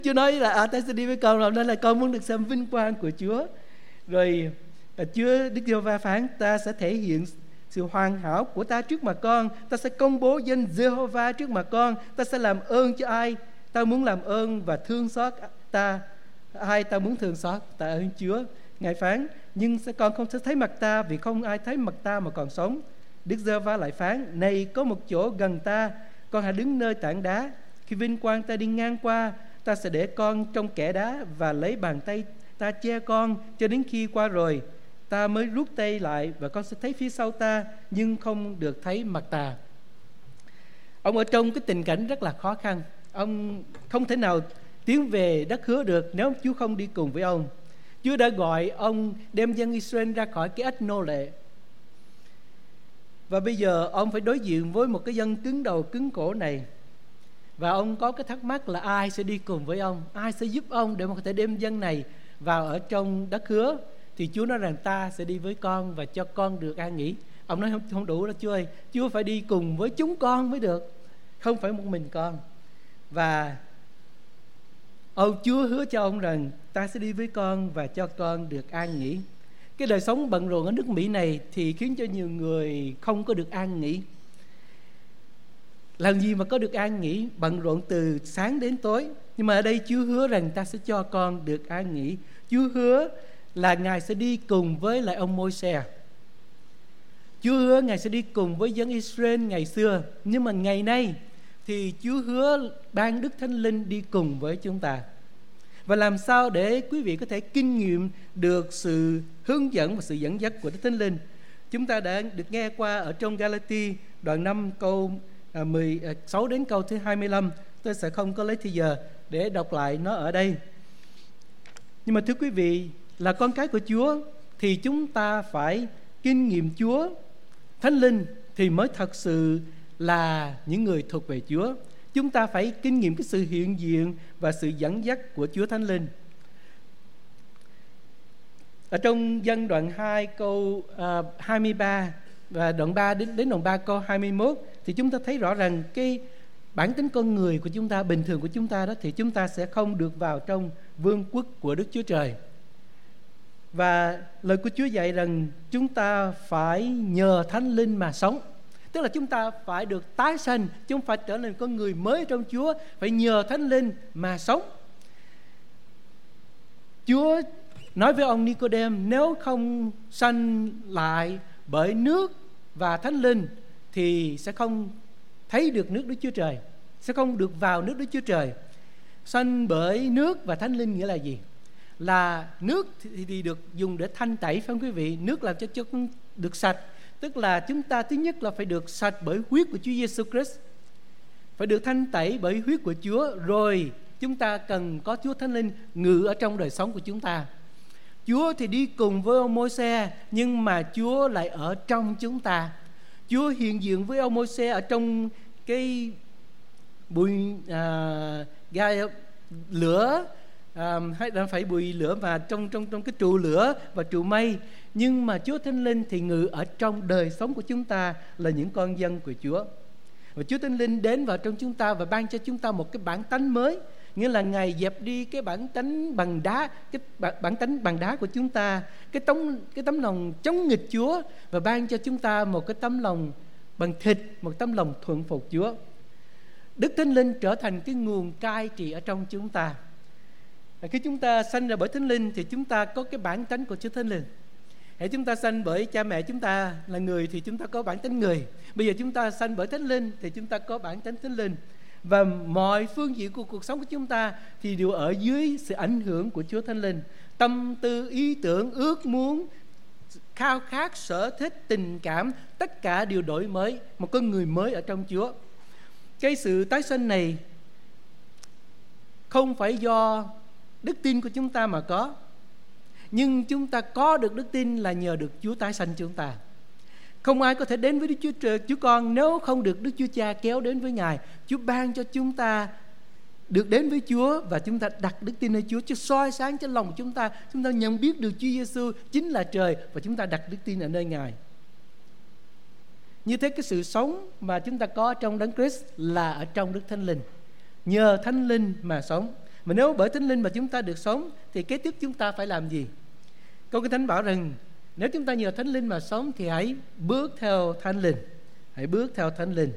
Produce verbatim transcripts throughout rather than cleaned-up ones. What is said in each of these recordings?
Chúa nói là à, ta sẽ đi với con, làm nên là con muốn được xem vinh quang của Chúa. Rồi Chúa Đức Giê-hô-va phán, ta sẽ thể hiện sự hoàn hảo của ta trước mặt con, ta sẽ công bố danh Giê-hô-va trước mặt con, ta sẽ làm ơn cho ai ta muốn làm ơn và thương xót ta ai ta muốn thương xót. Tạ ơn Chúa. Ngài phán, nhưng sẽ con không sẽ thấy mặt ta, vì không ai thấy mặt ta mà còn sống. Đức Giê-hô-va lại phán, này có một chỗ gần ta, con hãy đứng nơi tảng đá. Khi vinh quang ta đi ngang qua, ta sẽ để con trong kẽ đá và lấy bàn tay ta che con cho đến khi qua rồi ta mới rút tay lại, và con sẽ thấy phía sau ta nhưng không được thấy mặt ta. Ông ở trong cái tình cảnh rất là khó khăn. Ông không thể nào tiến về đất hứa được nếu Chúa không đi cùng với ông. Chúa đã gọi ông đem dân Israel ra khỏi cái ách nô lệ, và bây giờ ông phải đối diện với một cái dân cứng đầu cứng cổ này. Và ông có cái thắc mắc là ai sẽ đi cùng với ông, ai sẽ giúp ông để mà có thể đem dân này vào ở trong đất hứa. Thì Chúa nói rằng ta sẽ đi với con và cho con được an nghỉ. Ông nói không, không đủ đó Chúa ơi, Chúa phải đi cùng với chúng con mới được, không phải một mình con. Và ông Chúa hứa cho ông rằng ta sẽ đi với con và cho con được an nghỉ. Cái đời sống bận rộn ở nước Mỹ này thì khiến cho nhiều người không có được an nghỉ. Làm gì mà có được an nghỉ, bận rộn từ sáng đến tối. Nhưng mà ở đây Chúa hứa rằng ta sẽ cho con được an nghỉ. Chúa hứa là Ngài sẽ đi cùng với lại ông Môi-se. Chúa hứa Ngài sẽ đi cùng với dân Israel ngày xưa. Nhưng mà ngày nay thì Chúa hứa ban Đức Thánh Linh đi cùng với chúng ta. Và làm sao để quý vị có thể kinh nghiệm được sự hướng dẫn và sự dẫn dắt của Đức Thánh Linh? Chúng ta đã được nghe qua ở trong Ga-la-ti đoạn năm câu mười sáu đến câu thứ hai mươi lăm. Tôi sẽ không có lấy thời giờ để đọc lại nó ở đây. Nhưng mà thưa quý vị, là con cái của Chúa thì chúng ta phải kinh nghiệm Chúa, Thánh Linh thì mới thật sự là những người thuộc về Chúa. Chúng ta phải kinh nghiệm cái sự hiện diện và sự dẫn dắt của Chúa Thánh Linh. Ở trong Dân đoạn hai câu uh, hai mươi ba và đoạn ba đến, đến đoạn ba câu hai mươi mốt thì chúng ta thấy rõ rằng cái bản tính con người của chúng ta, bình thường của chúng ta đó, thì chúng ta sẽ không được vào trong vương quốc của Đức Chúa Trời. Và lời của Chúa dạy rằng chúng ta phải nhờ Thánh Linh mà sống. Tức là chúng ta phải được tái sanh, chúng phải trở nên con người mới trong Chúa, phải nhờ Thánh Linh mà sống. Chúa nói với ông Ni-cô-đêm, nếu không sanh lại bởi nước và Thánh Linh thì sẽ không thấy được nước Đức Chúa Trời, sẽ không được vào nước Đức Chúa Trời. Sanh bởi nước và Thánh Linh nghĩa là gì? Là nước thì, thì được dùng để thanh tẩy, phải không quý vị? Nước làm cho chúng được sạch. Tức là chúng ta thứ nhất là phải được sạch bởi huyết của Chúa Giêsu Christ, phải được thanh tẩy bởi huyết của Chúa. Rồi chúng ta cần có Chúa Thánh Linh ngự ở trong đời sống của chúng ta. Chúa thì đi cùng với ông Môi-se, nhưng mà Chúa lại ở trong chúng ta. Chúa hiện diện với ông Môi-se ở trong cái bụi à, gai lửa, à, hay là phải bụi lửa mà trong trong trong cái trụ lửa và trụ mây. Nhưng mà Chúa Thánh Linh thì ngự ở trong đời sống của chúng ta, là những con dân của Chúa. Và Chúa Thánh Linh đến vào trong chúng ta và ban cho chúng ta một cái bản tánh mới. Nghĩa là Ngài dẹp đi cái bản tánh bằng đá, cái bản tánh bằng đá của chúng ta, cái tấm cái tấm lòng chống nghịch Chúa, và ban cho chúng ta một cái tấm lòng bằng thịt, một tấm lòng thuận phục Chúa. Đức Thánh Linh trở thành cái nguồn cai trị ở trong chúng ta. Và khi chúng ta sanh ra bởi Thánh Linh thì chúng ta có cái bản tánh của Chúa Thánh Linh. Hãy chúng ta sanh bởi cha mẹ chúng ta là người thì chúng ta có bản tánh người. Bây giờ chúng ta sanh bởi Thánh Linh thì chúng ta có bản tánh Thánh Linh. Và mọi phương diện của cuộc sống của chúng ta thì đều ở dưới sự ảnh hưởng của Chúa Thánh Linh. Tâm tư, ý tưởng, ước muốn, khao khát, sở thích, tình cảm, tất cả đều đổi mới, một con người mới ở trong Chúa. Cái sự tái sanh này không phải do đức tin của chúng ta mà có, nhưng chúng ta có được đức tin là nhờ được Chúa tái sanh chúng ta. Không ai có thể đến với Đức Chúa Trời, Chúa Con nếu không được Đức Chúa Cha kéo đến với Ngài. Chúa ban cho chúng ta được đến với Chúa và chúng ta đặt đức tin nơi Chúa. Chúa soi sáng cho lòng chúng ta, chúng ta nhận biết được Chúa Giêsu chính là trời và chúng ta đặt đức tin ở nơi Ngài. Như thế cái sự sống mà chúng ta có trong Đấng Christ là ở trong Đức Thánh Linh, nhờ Thánh Linh mà sống. Mà nếu bởi Thánh Linh mà chúng ta được sống thì kế tiếp chúng ta phải làm gì? Câu Kinh Thánh bảo rằng nếu chúng ta nhờ Thánh Linh mà sống thì hãy bước theo Thánh Linh. Hãy bước theo Thánh Linh.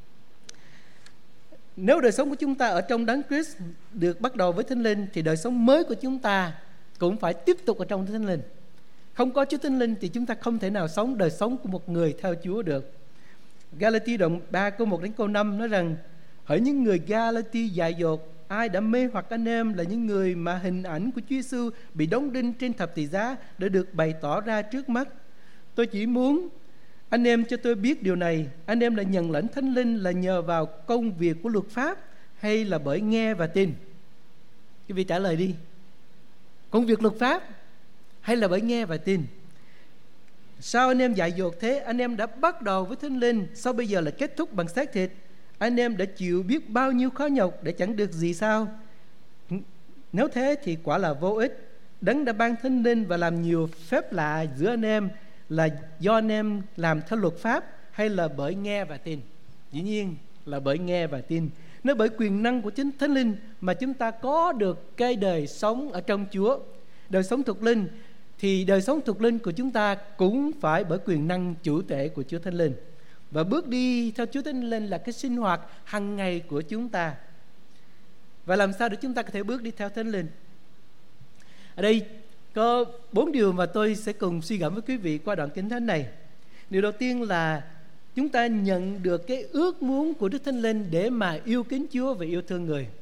Nếu đời sống của chúng ta ở trong Đấng Christ được bắt đầu với Thánh Linh thì đời sống mới của chúng ta cũng phải tiếp tục ở trong Thánh Linh. Không có Chúa Thánh Linh thì chúng ta không thể nào sống đời sống của một người theo Chúa được. Galati đoạn ba câu một đến câu năm nói rằng: hỡi những người Galati dại dột, ai đã mê hoặc anh em là những người mà hình ảnh của Chúa Giêsu bị đóng đinh trên thập tự giá đã được bày tỏ ra trước mắt. Tôi chỉ muốn anh em cho tôi biết điều này: anh em đã nhận lãnh Thánh Linh là nhờ vào công việc của luật pháp hay là bởi nghe và tin? Quý vị trả lời đi. Công việc luật pháp hay là bởi nghe và tin? Sao anh em dại dột thế? Anh em đã bắt đầu với Thánh Linh, sao bây giờ lại kết thúc bằng xác thịt? Anh em đã chịu biết bao nhiêu khó nhọc để chẳng được gì sao? Nếu thế thì quả là vô ích. Đấng đã ban Thánh Linh và làm nhiều phép lạ giữa anh em là do anh em làm theo luật pháp hay là bởi nghe và tin? Dĩ nhiên là bởi nghe và tin. Nếu bởi quyền năng của chính Thánh Linh mà chúng ta có được cái đời sống ở trong Chúa, đời sống thuộc linh, thì đời sống thuộc linh của chúng ta cũng phải bởi quyền năng chủ tể của Chúa Thánh Linh. Và bước đi theo Chúa Thánh Linh là cái sinh hoạt hàng ngày của chúng ta. Và làm sao để chúng ta có thể bước đi theo Thánh Linh? Ở đây có bốn điều mà tôi sẽ cùng suy gẫm với quý vị qua đoạn Kinh Thánh này. Điều đầu tiên là chúng ta nhận được cái ước muốn của Đức Thánh Linh để mà yêu kính Chúa và yêu thương người.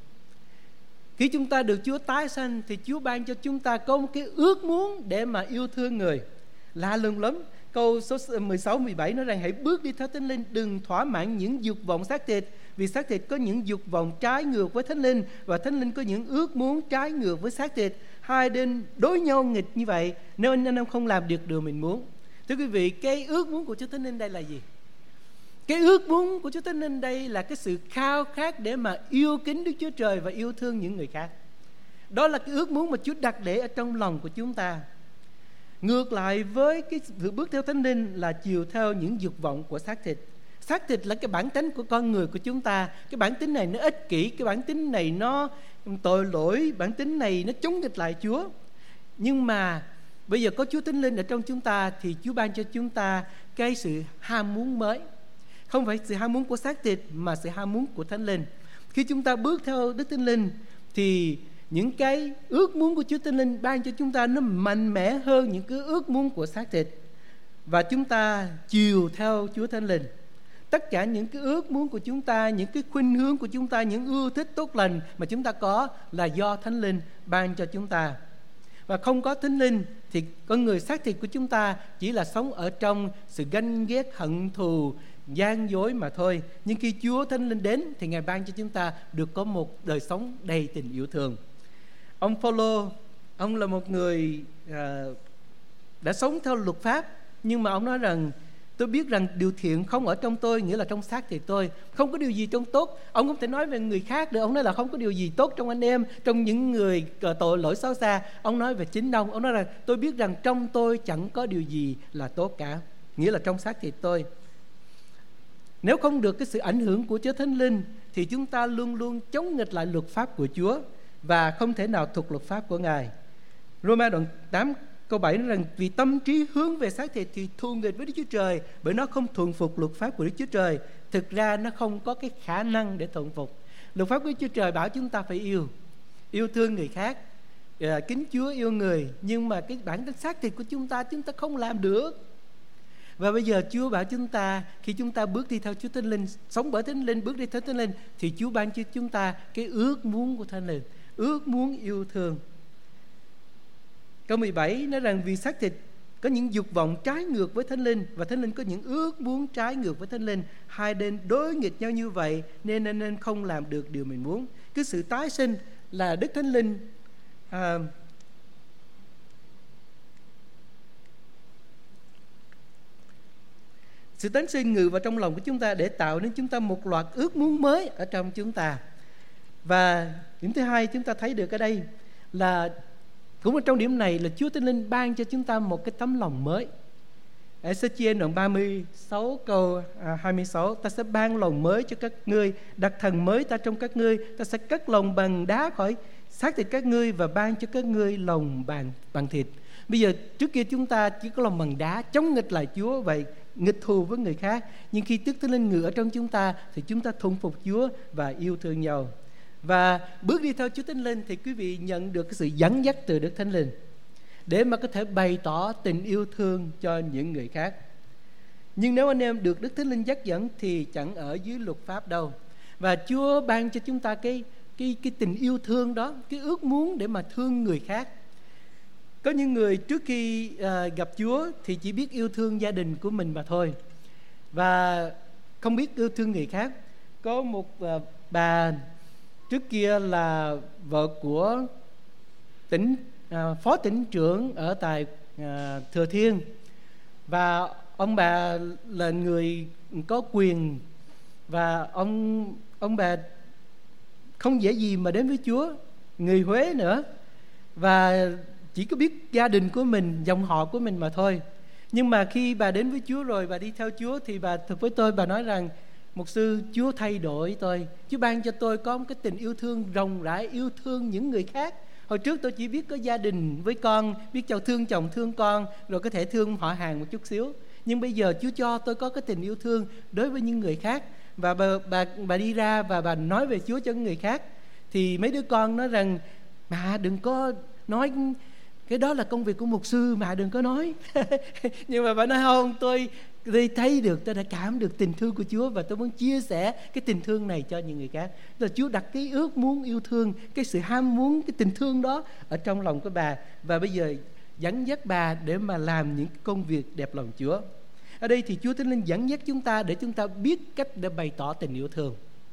Khi chúng ta được Chúa tái sanh thì Chúa ban cho chúng ta có một cái ước muốn để mà yêu thương người. Lạ lùng lắm. Câu số mười sáu, mười bảy nói rằng: hãy bước đi theo Thánh Linh, đừng thỏa mãn những dục vọng xác thịt, vì xác thịt có những dục vọng trái ngược với Thánh Linh, và Thánh Linh có những ước muốn trái ngược với xác thịt. Hai bên đối nhau nghịch như vậy, nếu anh em không làm được điều mình muốn. Thưa quý vị, cái ước muốn của Chúa Thánh Linh đây là gì? Cái ước muốn của Chúa Thánh Linh đây là cái sự khao khát để mà yêu kính Đức Chúa Trời và yêu thương những người khác. Đó là cái ước muốn mà Chúa đặt để ở trong lòng của chúng ta. Ngược lại với cái sự bước theo Thánh Linh là chiều theo những dục vọng của xác thịt. Xác thịt là cái bản tính của con người của chúng ta. Cái bản tính này nó ích kỷ, cái bản tính này nó tội lỗi, bản tính này nó chống nghịch lại Chúa. Nhưng mà bây giờ có Chúa Thánh Linh ở trong chúng ta thì Chúa ban cho chúng ta cái sự ham muốn mới. Không phải sự ham muốn của xác thịt mà sự ham muốn của Thánh Linh. Khi chúng ta bước theo Đức Thánh Linh thì những cái ước muốn của Chúa Thánh Linh ban cho chúng ta nó mạnh mẽ hơn những cái ước muốn của xác thịt. Và chúng ta chiều theo Chúa Thánh Linh. Tất cả những cái ước muốn của chúng ta, những cái khuynh hướng của chúng ta, những ưa thích tốt lành mà chúng ta có là do Thánh Linh ban cho chúng ta. Và không có Thánh Linh thì con người xác thịt của chúng ta chỉ là sống ở trong sự ganh ghét, hận thù, gian dối mà thôi. Nhưng khi Chúa Thánh Linh đến thì Ngài ban cho chúng ta được có một đời sống đầy tình yêu thương. Ông Phaolô, ông là một người à, đã sống theo luật pháp, nhưng mà ông nói rằng tôi biết rằng điều thiện không ở trong tôi, nghĩa là trong xác thịt tôi, không có điều gì trong tốt. Ông không thể nói về người khác được. Ông nói là không có điều gì tốt trong anh em, trong những người tội lỗi xấu xa. Ông nói về chính ông. Ông nói rằng tôi biết rằng trong tôi chẳng có điều gì là tốt cả, nghĩa là trong xác thịt tôi. Nếu không được cái sự ảnh hưởng của Chúa Thánh Linh thì chúng ta luôn luôn chống nghịch lại luật pháp của Chúa và không thể nào thuộc luật pháp của Ngài. Roma đoạn tám câu bảy nói rằng vì tâm trí hướng về xác thịt thì thù nghịch với Đức Chúa Trời, bởi nó không thuận phục luật pháp của Đức Chúa Trời. Thực ra nó không có cái khả năng để thuận phục. Luật pháp của Đức Chúa Trời bảo chúng ta phải yêu, yêu thương người khác, kính Chúa, yêu người. Nhưng mà cái bản tính xác thịt của chúng ta, chúng ta không làm được. Và bây giờ Chúa bảo chúng ta, khi chúng ta bước đi theo Chúa Thánh Linh, sống bởi Thánh Linh, bước đi theo Thánh Linh, thì Chúa ban cho chúng ta cái ước muốn của Thánh Linh, ước muốn yêu thương. Câu mười bảy nói rằng vì xác thịt có những dục vọng trái ngược với Thánh Linh, và Thánh Linh có những ước muốn trái ngược với Thánh Linh. Hai bên đối nghịch nhau như vậy nên nên, nên không làm được điều mình muốn. Cái sự tái sinh là Đức Thánh Linh à, sự tái sinh ngự vào trong lòng của chúng ta để tạo nên chúng ta một loạt ước muốn mới ở trong chúng ta. Và điểm thứ hai chúng ta thấy được ở đây là cũng ở trong điểm này là Chúa Thánh Linh ban cho chúng ta một cái tấm lòng mới. Ở Ê-xê-chi-ên đoạn ba mươi sáu câu hai mươi sáu: ta sẽ ban lòng mới cho các ngươi, đặt thần mới ta trong các ngươi, ta sẽ cất lòng bằng đá khỏi xác thịt các ngươi và ban cho các ngươi lòng bằng, bằng thịt. Bây giờ trước kia chúng ta chỉ có lòng bằng đá, chống nghịch lại Chúa, vậy nghịch thù với người khác. Nhưng khi Đức Thánh Linh ngự ở trong chúng ta thì chúng ta thuần phục Chúa và yêu thương nhau. Và bước đi theo Chúa Thánh Linh thì quý vị nhận được cái sự dẫn dắt từ Đức Thánh Linh để mà có thể bày tỏ tình yêu thương cho những người khác. Nhưng nếu anh em được Đức Thánh Linh dắt dẫn thì chẳng ở dưới luật pháp đâu. Và Chúa ban cho chúng ta cái, cái, cái tình yêu thương đó, cái ước muốn để mà thương người khác. Có những người trước khi uh, gặp Chúa thì chỉ biết yêu thương gia đình của mình mà thôi, và không biết yêu thương người khác. Có một uh, bà trước kia là vợ của tỉnh uh, phó tỉnh trưởng ở tại uh, Thừa Thiên, và ông bà là người có quyền, và ông ông bà không dễ gì mà đến với Chúa, người Huế nữa, và chỉ có biết gia đình của mình, dòng họ của mình mà thôi. Nhưng mà khi bà đến với Chúa rồi, bà đi theo Chúa, thì bà thực với tôi, bà nói rằng: mục sư, Chúa thay đổi tôi, Chúa ban cho tôi có một cái tình yêu thương rộng rãi, yêu thương những người khác. Hồi trước tôi chỉ biết có gia đình với con, biết chồng thương chồng thương con, rồi có thể thương họ hàng một chút xíu. Nhưng bây giờ Chúa cho tôi có cái tình yêu thương đối với những người khác. Và bà, bà, bà đi ra và bà nói về Chúa cho những người khác. Thì mấy đứa con nói rằng: mà đừng có nói, cái đó là công việc của mục sư, mà đừng có nói. Nhưng mà bà nói: không, tôi, tôi thấy được, tôi đã cảm được tình thương của Chúa, và tôi muốn chia sẻ cái tình thương này cho những người khác. Là Chúa đặt cái ước muốn yêu thương, cái sự ham muốn, cái tình thương đó ở trong lòng của bà, và bây giờ dẫn dắt bà để mà làm những công việc đẹp lòng Chúa. Ở đây thì Chúa Thánh Linh dẫn dắt chúng ta để chúng ta biết cách để bày tỏ tình yêu thương.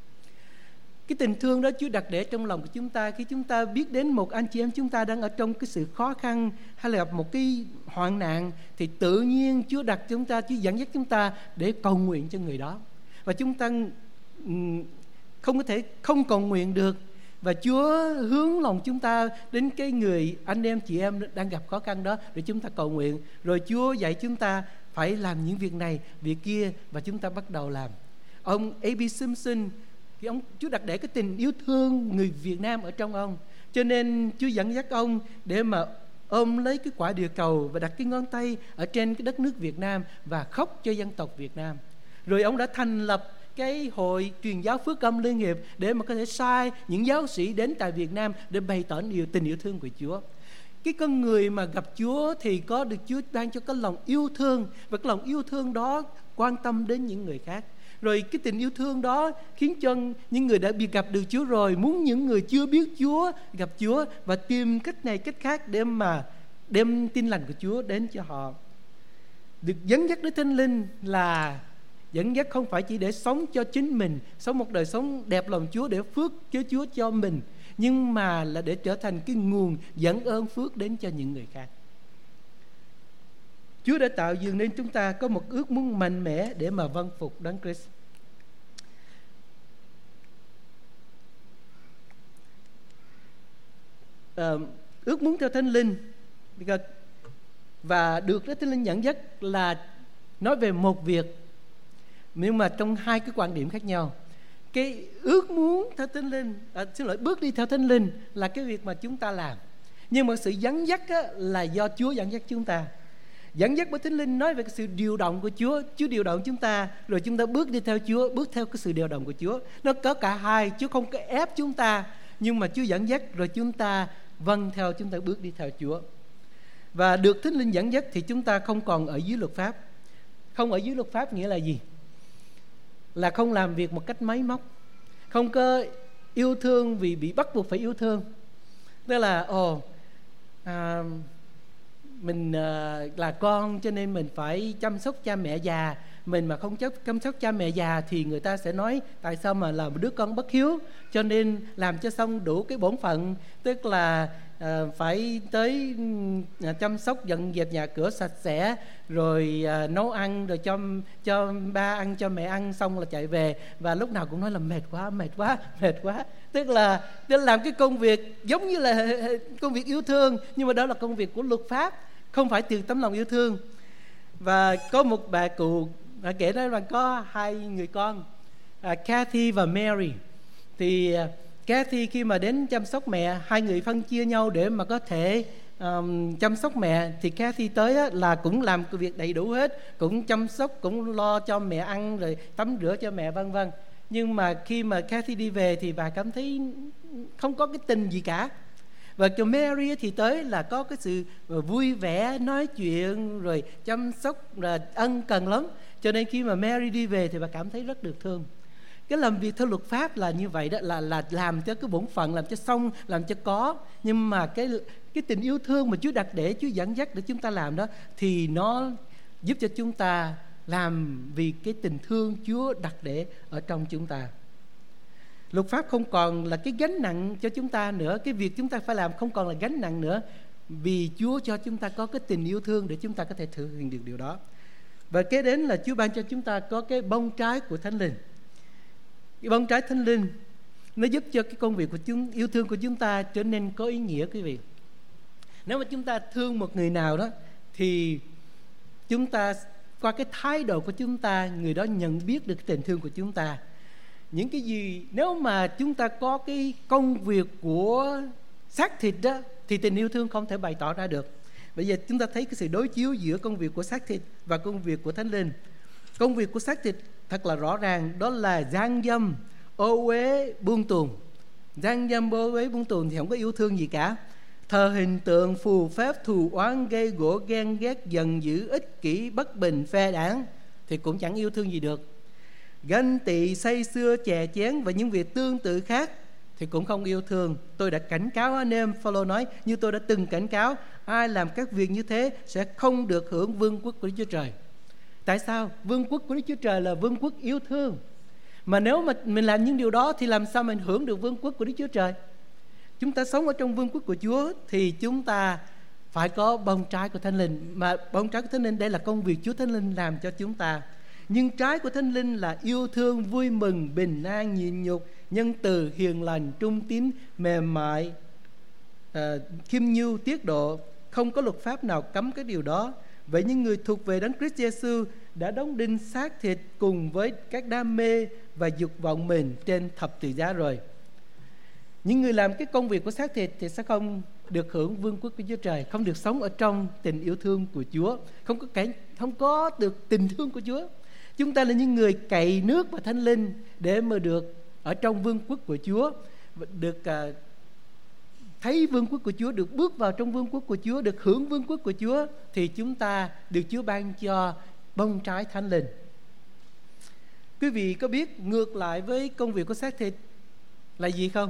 Cái tình thương đó Chúa đặt để trong lòng của chúng ta. Khi chúng ta biết đến một anh chị em chúng ta đang ở trong cái sự khó khăn, hay là gặp một cái hoạn nạn, thì tự nhiên Chúa đặt chúng ta, Chúa dẫn dắt chúng ta để cầu nguyện cho người đó. Và chúng ta không có thể không cầu nguyện được. Và Chúa hướng lòng chúng ta đến cái người anh em chị em đang gặp khó khăn đó để chúng ta cầu nguyện. Rồi Chúa dạy chúng ta phải làm những việc này, việc kia, và chúng ta bắt đầu làm. Ông a bê Simpson thì ông, Chúa đặt để cái tình yêu thương người Việt Nam ở trong ông, cho nên Chúa dẫn dắt ông để mà ôm lấy cái quả địa cầu và đặt cái ngón tay ở trên cái đất nước Việt Nam và khóc cho dân tộc Việt Nam. Rồi ông đã thành lập cái hội truyền giáo Phước Âm Liên Hiệp để mà có thể sai những giáo sĩ đến tại Việt Nam để bày tỏ nhiều tình yêu thương của Chúa. Cái con người mà gặp Chúa thì có được Chúa ban cho cái lòng yêu thương, và cái lòng yêu thương đó quan tâm đến những người khác. Rồi cái tình yêu thương đó khiến cho những người đã bị gặp được Chúa rồi muốn những người chưa biết Chúa gặp Chúa, và tìm cách này cách khác để mà đem tin lành của Chúa đến cho họ. Được dẫn dắt Đức Thánh Linh là dẫn dắt không phải chỉ để sống cho chính mình, sống một đời sống đẹp lòng Chúa để phước cho Chúa cho mình, nhưng mà là để trở thành cái nguồn dẫn ơn phước đến cho những người khác. Chúa đã tạo dựng nên chúng ta có một ước muốn mạnh mẽ để mà vâng phục Đấng Christ. À, ước muốn theo Thánh Linh và được Đức Thánh Linh dẫn dắt là nói về một việc, nhưng mà trong hai cái quan điểm khác nhau. Cái ước muốn theo Thánh Linh, à, xin lỗi, bước đi theo Thánh Linh là cái việc mà chúng ta làm, nhưng mà sự dẫn dắt á, là do Chúa dẫn dắt chúng ta. Dẫn dắt bởi Thánh Linh nói về cái sự điều động của Chúa. Chúa điều động chúng ta, rồi chúng ta bước đi theo Chúa, bước theo cái sự điều động của Chúa. Nó có cả hai, Chúa không có ép chúng ta, nhưng mà Chúa dẫn dắt, rồi chúng ta vâng theo, chúng ta bước đi theo Chúa. Và được Thánh Linh dẫn dắt thì chúng ta không còn ở dưới luật pháp. Không ở dưới luật pháp nghĩa là gì? Là không làm việc một cách máy móc, không có yêu thương vì bị bắt buộc phải yêu thương. Tức là ồ à, mình à, là con cho nên mình phải chăm sóc cha mẹ già. Mình mà không chăm sóc cha mẹ già thì người ta sẽ nói tại sao mà là một đứa con bất hiếu. Cho nên làm cho xong đủ cái bổn phận, tức là à, phải tới à, chăm sóc dọn dẹp nhà cửa sạch sẽ, rồi à, nấu ăn, rồi cho cho ba ăn, cho mẹ ăn, xong là chạy về, và lúc nào cũng nói là mệt quá, mệt quá, mệt quá. Tức là, tức là làm cái công việc giống như là công việc yêu thương, nhưng mà đó là công việc của luật pháp, không phải từ tấm lòng yêu thương. Và có một bà cụ à, kể nói rằng có hai người con, à, Kathy và Mary. Thì Kathy khi mà đến chăm sóc mẹ, hai người phân chia nhau để mà có thể um, chăm sóc mẹ. Thì Kathy tới á, là cũng làm cái việc đầy đủ hết, cũng chăm sóc, cũng lo cho mẹ ăn, rồi tắm rửa cho mẹ vân vân. Nhưng mà khi mà Kathy đi về thì bà cảm thấy không có cái tình gì cả. Và cho Mary thì tới là có cái sự vui vẻ, nói chuyện, rồi chăm sóc, là ân cần lắm. Cho nên khi mà Mary đi về thì bà cảm thấy rất được thương. Cái làm việc theo luật pháp là như vậy đó, là là làm cho cái bổn phận, làm cho xong, làm cho có. Nhưng mà cái cái tình yêu thương mà Chúa đặt để, Chúa dẫn dắt để chúng ta làm đó, thì nó giúp cho chúng ta làm vì cái tình thương Chúa đặt để ở trong chúng ta. Luật pháp không còn là cái gánh nặng cho chúng ta nữa. Cái việc chúng ta phải làm không còn là gánh nặng nữa, vì Chúa cho chúng ta có cái tình yêu thương để chúng ta có thể thực hiện được điều đó. Và kế đến là Chúa ban cho chúng ta có cái bông trái của Thánh Linh. Cái bông trái Thánh Linh nó giúp cho cái công việc của chúng, yêu thương của chúng ta trở nên có ý nghĩa, quý vị. Nếu mà chúng ta thương một người nào đó thì chúng ta, qua cái thái độ của chúng ta, người đó nhận biết được cái tình thương của chúng ta. Những cái gì, nếu mà chúng ta có cái công việc của xác thịt đó, thì tình yêu thương không thể bày tỏ ra được. Bây giờ chúng ta thấy cái sự đối chiếu giữa công việc của xác thịt và công việc của Thánh Linh. Công việc của xác thịt thật là rõ ràng, đó là gian dâm, ô uế, buông tuồng. Gian dâm, ô uế, buông tuồng thì không có yêu thương gì cả. Thờ hình tượng, phù phép, thù oán, gây gổ, ghen ghét, giận dữ, ích kỷ, bất bình, phe đảng thì cũng chẳng yêu thương gì được. Ganh tị, say sưa, chè chén và những việc tương tự khác thì cũng không yêu thương. Tôi đã cảnh cáo anh em, Phaolô nói, như tôi đã từng cảnh cáo, ai làm các việc như thế sẽ không được hưởng vương quốc của Đức Chúa Trời. Tại sao? Vương quốc của Đức Chúa Trời là vương quốc yêu thương. Mà nếu mà mình làm những điều đó thì làm sao mình hưởng được vương quốc của Đức Chúa Trời? Chúng ta sống ở trong vương quốc của Chúa thì chúng ta phải có bông trái của Thánh Linh. Mà bông trái của Thánh Linh đây là công việc Chúa Thánh Linh làm cho chúng ta. Nhưng trái của Thánh Linh là yêu thương, vui mừng, bình an, nhịn nhục, nhân từ, hiền lành, trung tín, mềm mại, uh, khiêm nhu, tiết độ. Không có luật pháp nào cấm cái điều đó. Vậy những người thuộc về Đấng Christ Giêsu đã đóng đinh xác thịt cùng với các đam mê và dục vọng mình trên thập tự giá rồi. Những người làm cái công việc của xác thịt thì sẽ không được hưởng vương quốc của Chúa Trời, không được sống ở trong tình yêu thương của Chúa, không có cái, không có được tình thương của Chúa. Chúng ta là những người cậy nước và Thánh Linh để mà được ở trong vương quốc của Chúa, được uh, thấy vương quốc của Chúa, được bước vào trong vương quốc của Chúa, được hưởng vương quốc của Chúa, thì chúng ta được Chúa ban cho bông trái Thánh Linh. Quý vị có biết ngược lại với công việc của xác thịt là gì không?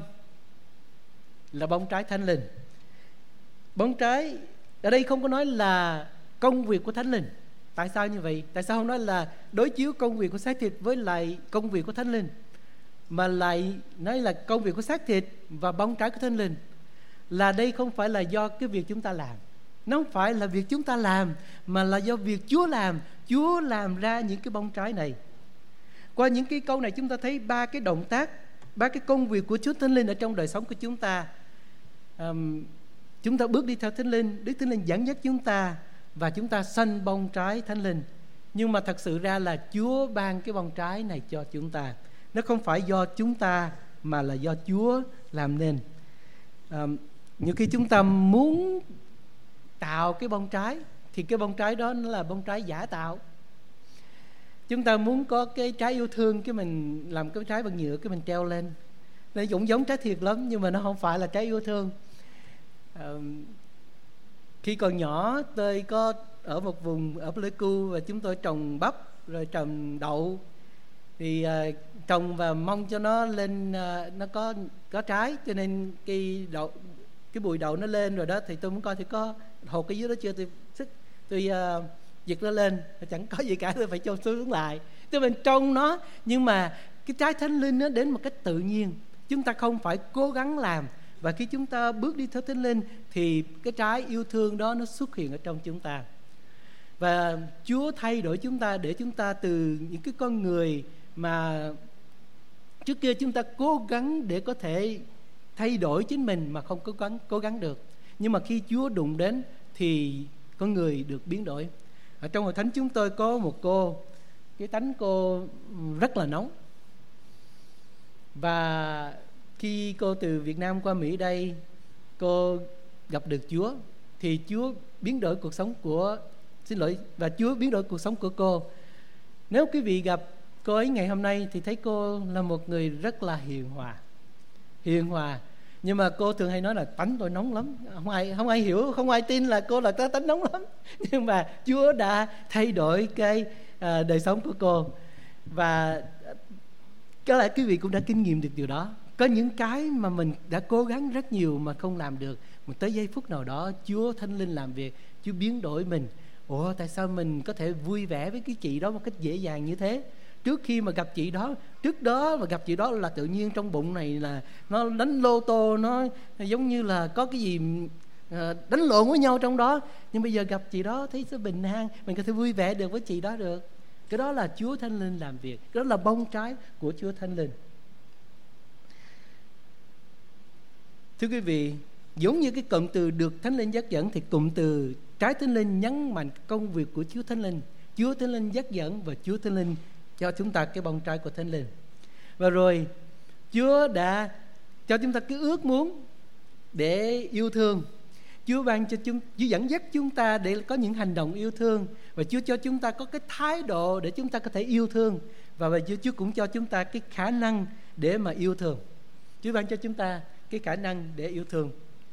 Là bông trái Thánh Linh. Bông trái ở đây không có nói là công việc của Thánh Linh. Tại sao như vậy? Tại sao không nói là đối chiếu công việc của xác thịt với lại công việc của Thánh Linh, mà lại nói là công việc của xác thịt và bông trái của Thánh Linh? Là đây không phải là do cái việc chúng ta làm, nó không phải là việc chúng ta làm, mà là do việc Chúa làm. Chúa làm ra những cái bông trái này. Qua những cái câu này chúng ta thấy ba cái động tác, ba cái công việc của Chúa Thánh Linh ở trong đời sống của chúng ta. um, Chúng ta bước đi theo Thánh Linh, Đức Thánh Linh dẫn dắt chúng ta, và chúng ta sanh bông trái Thánh Linh. Nhưng mà thật sự ra là Chúa ban cái bông trái này cho chúng ta. Nó không phải do chúng ta, mà là do Chúa làm nên. um, Nhiều khi chúng ta muốn tạo cái bông trái thì cái bông trái đó nó là bông trái giả tạo. Chúng ta muốn có cái trái yêu thương, cái mình làm cái trái bằng nhựa, cái mình treo lên. Nó cũng giống trái thiệt lắm, nhưng mà nó không phải là trái yêu thương. à, Khi còn nhỏ tôi có ở một vùng ở Pleiku, và chúng tôi trồng bắp rồi trồng đậu. Thì à, trồng và mong cho nó lên, à, nó có có trái, cho nên cái đậu, cái bụi đậu nó lên rồi đó, thì tôi muốn coi thì có hột cái dưới đó chưa. Tôi sức tôi uh, giật nó lên, chẳng có gì cả, tôi phải chôn xuống lại. Tôi mình trông nó, nhưng mà cái trái Thánh Linh nó đến một cách tự nhiên, chúng ta không phải cố gắng làm. Và khi chúng ta bước đi theo Thánh Linh thì cái trái yêu thương đó nó xuất hiện ở trong chúng ta. Và Chúa thay đổi chúng ta để chúng ta từ những cái con người mà trước kia chúng ta cố gắng để có thể thay đổi chính mình mà không cố gắng, cố gắng được. Nhưng mà khi Chúa đụng đến thì con người được biến đổi. Ở trong hội thánh chúng tôi có một cô, cái tánh cô rất là nóng. Và khi cô từ Việt Nam qua Mỹ đây, cô gặp được Chúa, thì Chúa biến đổi cuộc sống của xin lỗi và Chúa biến đổi cuộc sống của cô. Nếu quý vị gặp cô ấy ngày hôm nay thì thấy cô là một người rất là hiền hòa, hiền hòa. Nhưng mà cô thường hay nói là tánh tôi nóng lắm, không ai không ai hiểu, không ai tin là cô là tánh nóng lắm. Nhưng mà Chúa đã thay đổi cái à, đời sống của cô, và có lẽ quý vị cũng đã kinh nghiệm được điều đó. Có những cái mà mình đã cố gắng rất nhiều mà không làm được, mà tới giây phút nào đó Chúa Thánh Linh làm việc, Chúa biến đổi mình. Ủa tại sao mình có thể vui vẻ với cái chị đó một cách dễ dàng như thế? Trước khi mà gặp chị đó, trước đó mà gặp chị đó là tự nhiên trong bụng này là nó đánh lô tô, nó giống như là có cái gì đánh lộn với nhau trong đó. Nhưng bây giờ gặp chị đó thấy sự bình an, mình có thể vui vẻ được với chị đó được. Cái đó là Chúa Thánh Linh làm việc, cái đó là bông trái của Chúa Thánh Linh. Thưa quý vị, giống như cái cụm từ được Thánh Linh dắt dẫn, thì cụm từ trái Thánh Linh nhấn mạnh công việc của Chúa Thánh Linh. Chúa Thánh Linh dắt dẫn và Chúa Thánh Linh cho chúng ta cái bông trái của Thánh Linh. Và rồi Chúa đã cho chúng ta cái ước muốn để yêu thương. Chúa ban cho chúng, Chúa dẫn dắt chúng ta để có những hành động yêu thương, và Chúa cho chúng ta có cái thái độ để chúng ta có thể yêu thương, và bây giờ Chúa cũng cho chúng ta cái khả năng để mà yêu thương. Chúa ban cho chúng ta cái khả năng để yêu thương.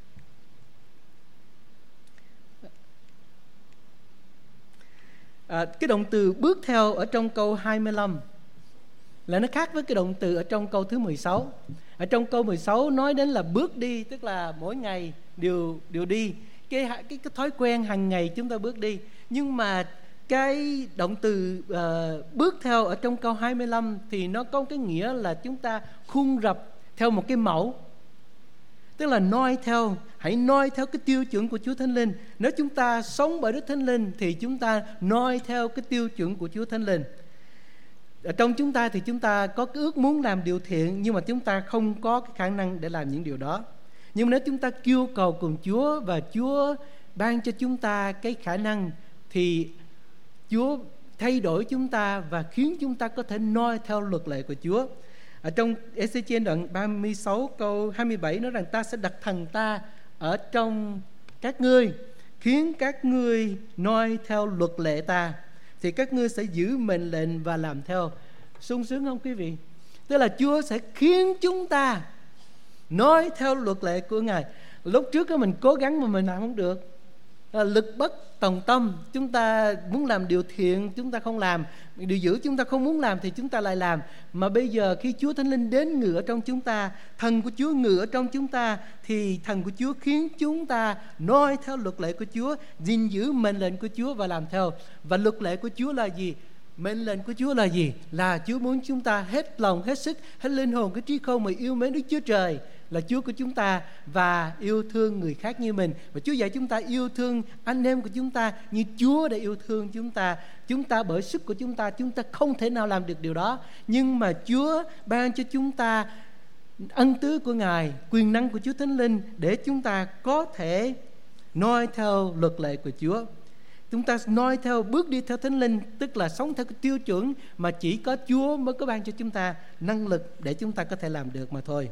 À, cái động từ bước theo ở trong câu hai mươi lăm là nó khác với cái động từ ở trong câu thứ mười sáu. Ở trong câu mười sáu nói đến là bước đi, tức là mỗi ngày đều đều đi, cái cái cái thói quen hàng ngày chúng ta bước đi. Nhưng mà cái động từ uh, bước theo ở trong câu hai mươi lăm thì nó có cái nghĩa là chúng ta khuôn rập theo một cái mẫu, tức là noi theo, hãy noi theo cái tiêu chuẩn của Chúa Thánh Linh. Nếu chúng ta sống bởi Đức Thánh Linh thì chúng ta noi theo cái tiêu chuẩn của Chúa Thánh Linh. Ở trong chúng ta thì chúng ta có cái ước muốn làm điều thiện, nhưng mà chúng ta không có cái khả năng để làm những điều đó. Nhưng nếu chúng ta kêu cầu cùng Chúa và Chúa ban cho chúng ta cái khả năng, thì Chúa thay đổi chúng ta và khiến chúng ta có thể noi theo luật lệ của Chúa. Ở trong Ê-xê-chiên đoạn ba mươi sáu câu hai mươi bảy nói rằng ta sẽ đặt thần ta ở trong các ngươi, khiến các ngươi noi theo luật lệ ta, thì các ngươi sẽ giữ mệnh lệnh và làm theo. Sung sướng không quý vị? Tức là Chúa sẽ khiến chúng ta noi theo luật lệ của Ngài. Lúc trước đó mình cố gắng mà mình làm không được, lực bất tòng tâm, chúng ta muốn làm điều thiện chúng ta không làm, điều dữ chúng ta không muốn làm thì chúng ta lại làm. Mà bây giờ khi Chúa Thánh Linh đến ngự ở trong chúng ta, thần của Chúa ngự ở trong chúng ta, thì thần của Chúa khiến chúng ta noi theo luật lệ của Chúa, gìn giữ mệnh lệnh của Chúa và làm theo. Và luật lệ của Chúa là gì? Mệnh lệnh của Chúa là gì? Là Chúa muốn chúng ta hết lòng, hết sức, hết linh hồn, cái trí khôn mà yêu mến Đức Chúa Trời là Chúa của chúng ta, và yêu thương người khác như mình. Và Chúa dạy chúng ta yêu thương anh em của chúng ta như Chúa đã yêu thương chúng ta. Chúng ta bởi sức của chúng ta, chúng ta không thể nào làm được điều đó, nhưng mà Chúa ban cho chúng ta ân tứ của Ngài, quyền năng của Chúa Thánh Linh để chúng ta có thể noi theo luật lệ của Chúa. Chúng ta noi theo, bước đi theo Thánh Linh, tức là sống theo cái tiêu chuẩn mà chỉ có Chúa mới có ban cho chúng ta năng lực để chúng ta có thể làm được mà thôi.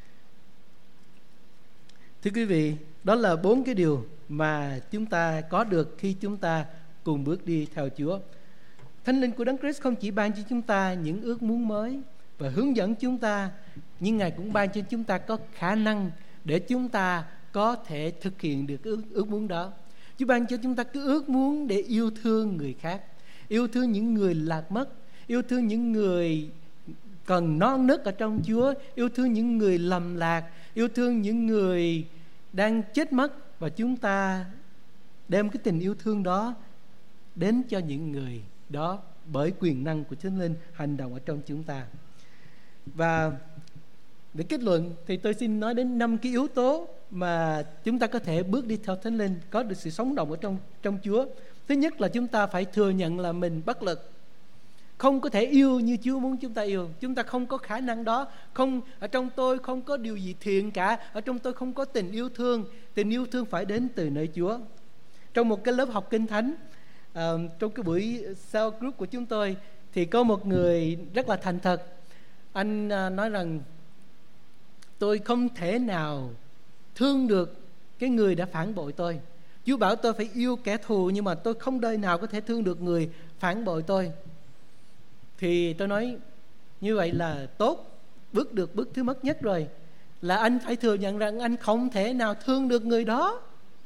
Thưa quý vị, đó là bốn cái điều mà chúng ta có được khi chúng ta cùng bước đi theo Chúa. Thánh Linh của Đấng Christ không chỉ ban cho chúng ta những ước muốn mới và hướng dẫn chúng ta, nhưng Ngài cũng ban cho chúng ta có khả năng để chúng ta có thể thực hiện được ước, ước muốn đó. Chúa ban cho chúng ta cái ước muốn để yêu thương người khác, yêu thương những người lạc mất, yêu thương những người còn non nớt ở trong Chúa, yêu thương những người lầm lạc, yêu thương những người đang chết mất. Và chúng ta đem cái tình yêu thương đó đến cho những người đó bởi quyền năng của Thánh Linh hành động ở trong chúng ta. Và để kết luận thì tôi xin nói đến năm cái yếu tố mà chúng ta có thể bước đi theo Thánh Linh, có được sự sống động ở trong, trong Chúa. Thứ nhất là chúng ta phải thừa nhận là mình bất lực, không có thể yêu như Chúa muốn chúng ta yêu. Chúng ta không có khả năng đó. Không, ở trong tôi không có điều gì thiện cả. Ở trong tôi không có tình yêu thương. Tình yêu thương phải đến từ nơi Chúa. Trong một cái lớp học Kinh Thánh, uh, trong cái buổi cell group của chúng tôi, thì có một người rất là thành thật. Anh uh, nói rằng tôi không thể nào thương được cái người đã phản bội tôi. Chúa bảo tôi phải yêu kẻ thù, nhưng mà tôi không đời nào có thể thương được người phản bội tôi. Thì tôi nói như vậy là tốt. Bước được bước thứ mất nhất rồi, là anh phải thừa nhận rằng anh không thể nào thương được người đó.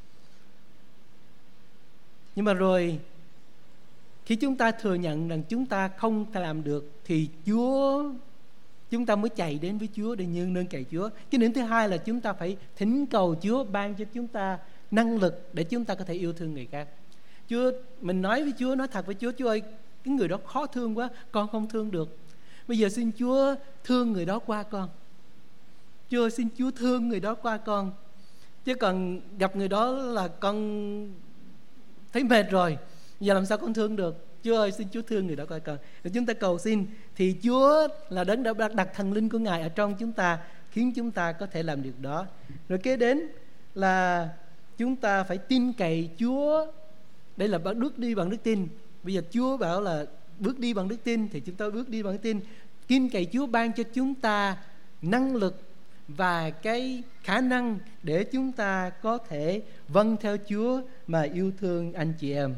Nhưng mà rồi khi chúng ta thừa nhận rằng chúng ta không thể làm được, thì Chúa, chúng ta mới chạy đến với Chúa để nhường nương cậy Chúa. Cái điểm thứ hai là chúng ta phải thỉnh cầu Chúa ban cho chúng ta năng lực để chúng ta có thể yêu thương người khác. Chúa, mình nói với Chúa, nói thật với Chúa: Chúa ơi, cái người đó khó thương quá, con không thương được. Bây giờ xin Chúa thương người đó qua con. Chúa ơi, xin Chúa thương người đó qua con. Chứ còn gặp người đó là con thấy mệt rồi, giờ làm sao con thương được. Chúa ơi, xin Chúa thương người đó qua con. Để chúng ta cầu xin, thì Chúa là đấng đã đặt thần linh của Ngài ở trong chúng ta, khiến chúng ta có thể làm được đó. Rồi kế đến là chúng ta phải tin cậy Chúa. Đây là bước đi bằng đức tin. Bây giờ Chúa bảo là bước đi bằng đức tin, thì chúng ta bước đi bằng đức tin. Tin cậy Chúa ban cho chúng ta năng lực và cái khả năng để chúng ta có thể vâng theo Chúa mà yêu thương anh chị em.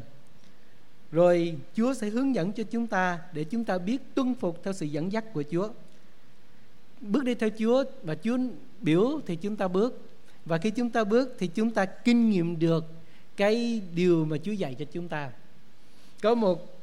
Rồi Chúa sẽ hướng dẫn cho chúng ta để chúng ta biết tuân phục theo sự dẫn dắt của Chúa. Bước đi theo Chúa, và Chúa biểu thì chúng ta bước. Và khi chúng ta bước thì chúng ta kinh nghiệm được cái điều mà Chúa dạy cho chúng ta. Có một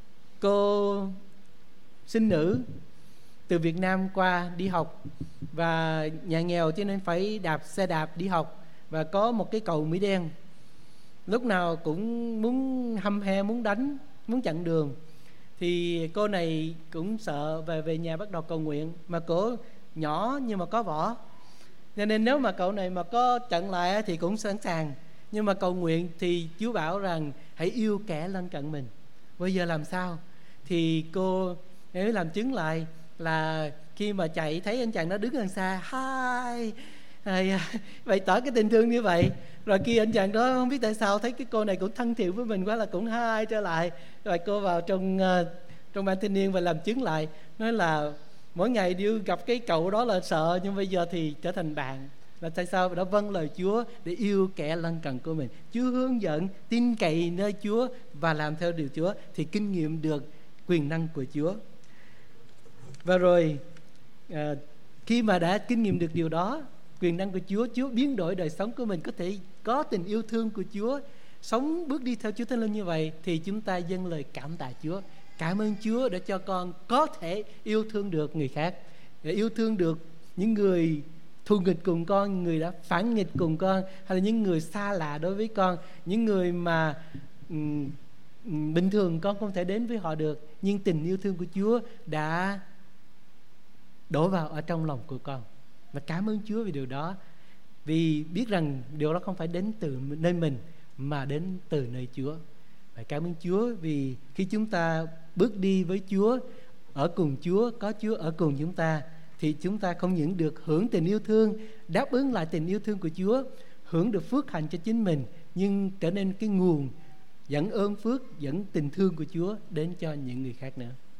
cô sinh nữ từ Việt Nam qua đi học, và nhà nghèo cho nên phải đạp xe đạp đi học, và có một cái cầu Mỹ đen, lúc nào cũng muốn hăm he, muốn đánh, muốn chặn đường. Thì cô này cũng sợ, về về nhà bắt đầu cầu nguyện. Mà cô nhỏ nhưng mà có võ, cho nên nếu mà cậu này mà có chặn lại thì cũng sẵn sàng. Nhưng mà cầu nguyện thì Chúa bảo rằng hãy yêu kẻ lân cận mình. Bây giờ làm sao? Thì cô nếu làm chứng lại là khi mà chạy thấy anh chàng đó đứng đằng xa, hai bày tỏ cái tình thương như vậy. Rồi khi anh chàng đó không biết tại sao thấy cái cô này cũng thân thiện với mình quá, là cũng hai trở lại. Rồi cô vào trong uh, trong ban thanh niên và làm chứng lại, nói là mỗi ngày đi gặp cái cậu đó là sợ, nhưng bây giờ thì trở thành bạn. Là tại sao? Đã vâng lời Chúa để yêu kẻ lân cận của mình. Chúa hướng dẫn, tin cậy nơi Chúa và làm theo điều Chúa, thì kinh nghiệm được quyền năng của Chúa. Và rồi à, khi mà đã kinh nghiệm được điều đó, quyền năng của Chúa, Chúa biến đổi đời sống của mình, có thể có tình yêu thương của Chúa, sống bước đi theo Chúa Thánh Linh như vậy, thì chúng ta dâng lời cảm tạ Chúa. Cảm ơn Chúa đã cho con có thể yêu thương được người khác, để yêu thương được những người thù nghịch cùng con, người đã phản nghịch cùng con, hay là những người xa lạ đối với con, những người mà um, bình thường con không thể đến với họ được, nhưng tình yêu thương của Chúa đã đổ vào ở trong lòng của con. Và cảm ơn Chúa vì điều đó, vì biết rằng điều đó không phải đến từ nơi mình mà đến từ nơi Chúa. Và cảm ơn Chúa vì khi chúng ta bước đi với Chúa, ở cùng Chúa, có Chúa ở cùng chúng ta, thì chúng ta không những được hưởng tình yêu thương, đáp ứng lại tình yêu thương của Chúa, hưởng được phước hạnh cho chính mình, nhưng trở nên cái nguồn dẫn ơn phước, dẫn tình thương của Chúa đến cho những người khác nữa.